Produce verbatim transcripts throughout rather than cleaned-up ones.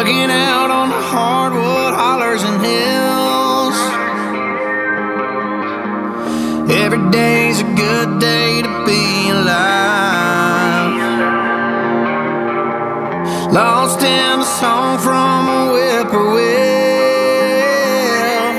Hanging out on the hardwood hollers and hills. Every day's a good day to be alive. Lost in a song from a whippoorwill.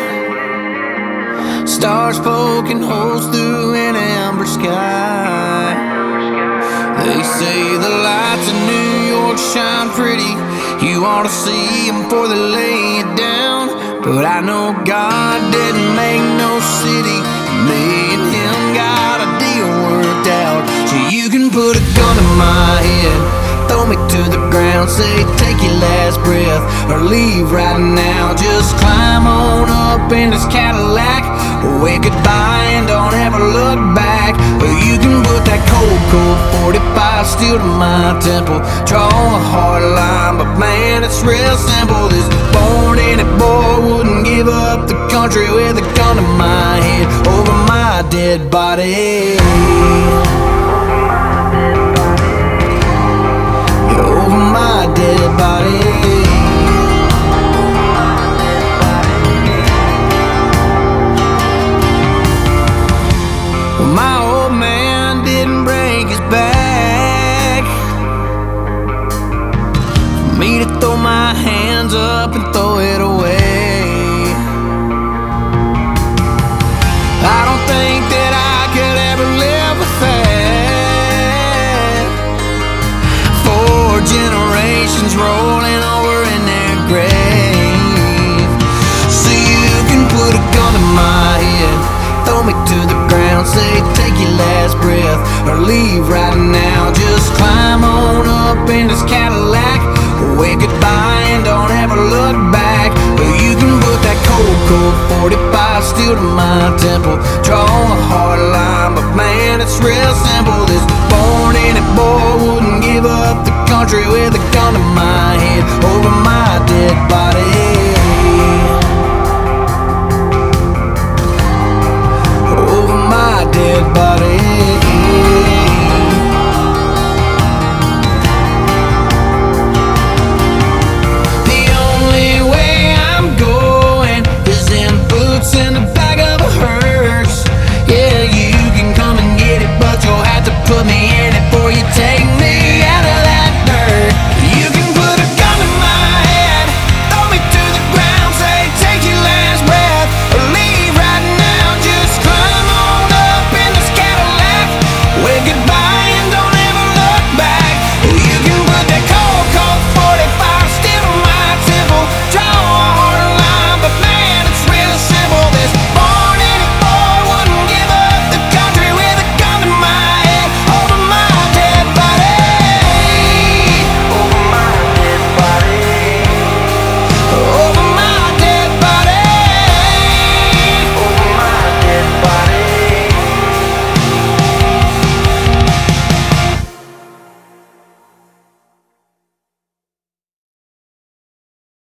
Stars poking holes through an amber sky. They say the lights in New York shine pretty. You ought to see them before they lay you down. But I know God didn't make no city. Me and him got a deal worked out. So you can put a gun in my head, throw me to the ground, say take your last breath, or leave right now. Just climb on up in this Cadillac, wave goodbye and don't ever look back. Or you can put that cold, cold forty-five steel to my temple, draw a hard line, but man, it's real simple. This born-in-it boy wouldn't give up the country with a gun to my head over my dead body. Over my dead body. Well, my old man didn't break his back for me to throw my hands up and throw it away. I don't think that I could ever live with that. Four generations rolling over in their grave. So you can put a gun in my head, throw me to the ground, say take your last breath, or leave right now. Just climb on up in this Cadillac, wave goodbye and don't ever look back. Or you can put that cold, cold forty-five steel to my temple, draw a hard line, but man, it's real simple. This born-in-it boy wouldn't give up the country with a gun to my